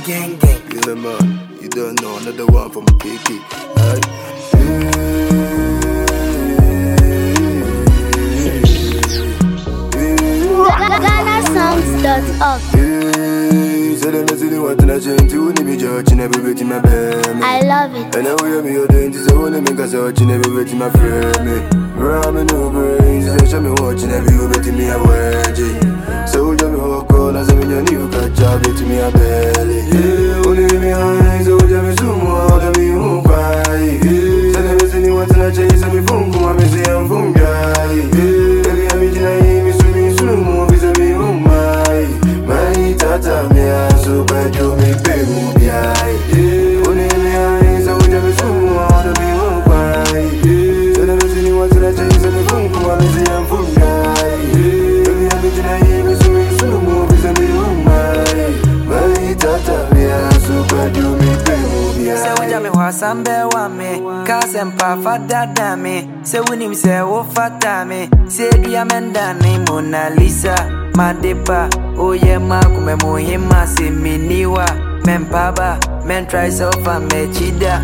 gang gang. Yeah man, you don't know another one from PP. GhanaSongs.org. I love it. And now we are doing this, I want to make us watching every bit my friend. Ramming no brains, they show me watching every bit me a wedgie. So you me walk on as I'm in your new car, job it to me a belly. Only me eyes, so you me zoom out of me who cry. So never seen you want to chase me from come and say I'm from guy. Baby, I'm in me swimming through movies of me who my tata me a so bad you me pay movie eye. Only me eyes, so you me zoom out of me who cry. So never seen you want to chase me from come and say I'm from guy. Baby, I'm in me swimming through movies of me who my tata me a so bad you me pay movie eye. Say we jam me wasambe wa me, cause empa fada dame. Say we nim say wo fata me, say dia menda ni Mona Lisa, Madepa, oye ma kume muhima se miniwa, mempaba, men try so fa me chida.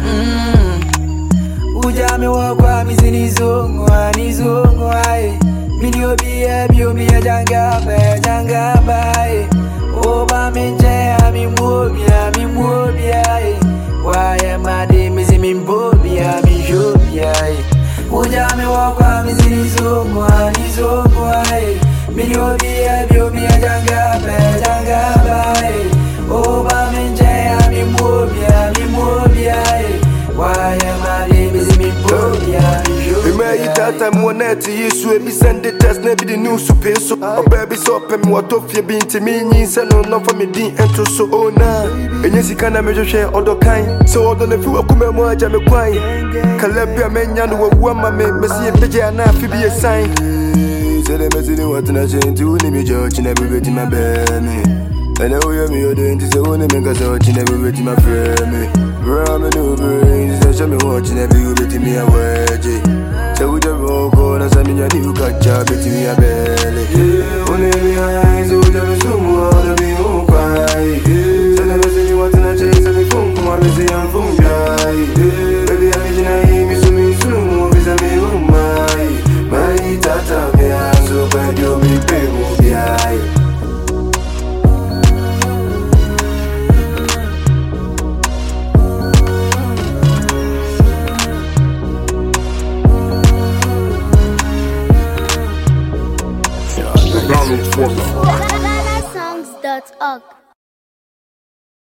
Uja me wa kwa mi sinizongo ai, milio biye bio mi janga bae. Oba menje ami mwobia Why made me see me mbobia mi jobia Uja me wakwa mi sinizongo ai Milio bio mi janga bae Oba menje ami mwobia Why made me see me mbobia mi jobia That time one night to you, so we send the test, never the news to pay so. A baby so and what of you been to me, and no for me, D and to so oh nah. And yes, you can measure share other kind. So I don't know if you come and watch me crying. Calabria men, you know what my man, Messi and Pidgey and I be a sign. Say the message what I change to me, judge and every bit in my belly. And now you're me, you're doing this, I want to make us watching every bit in my friend. Ramming no brains, they show me watching every bit in me a wedgie. So we just walk on as I'm in your new car, job it to me a belly. Only me eyes, so just me zoom out of me who cry. So never see you want to chase me from come and say I'm from guy. Baby, I'm me so me slow movies and me who my tata me a so bad you me pay movie eye. GhanaSongs.org.